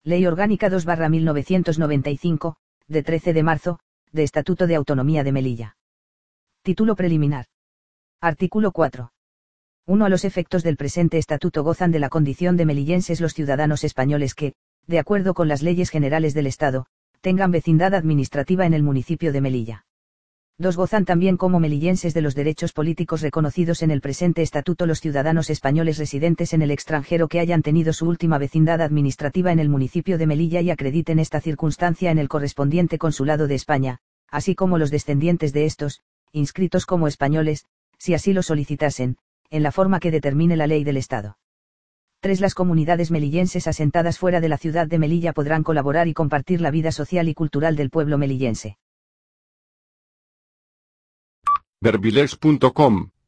Ley Orgánica 2/1995, de 13 de marzo, de Estatuto de Autonomía de Melilla. Título preliminar. Artículo 4. 1. A los efectos del presente estatuto gozan de la condición de melillenses los ciudadanos españoles que, de acuerdo con las leyes generales del Estado, tengan vecindad administrativa en el municipio de Melilla. 2. Gozan también como melillenses de los derechos políticos reconocidos en el presente estatuto los ciudadanos españoles residentes en el extranjero que hayan tenido su última vecindad administrativa en el municipio de Melilla y acrediten esta circunstancia en el correspondiente consulado de España, así como los descendientes de estos, inscritos como españoles, si así lo solicitasen, en la forma que determine la ley del Estado. 3. Las comunidades melillenses asentadas fuera de la ciudad de Melilla podrán colaborar y compartir la vida social y cultural del pueblo melillense. Verbilex.com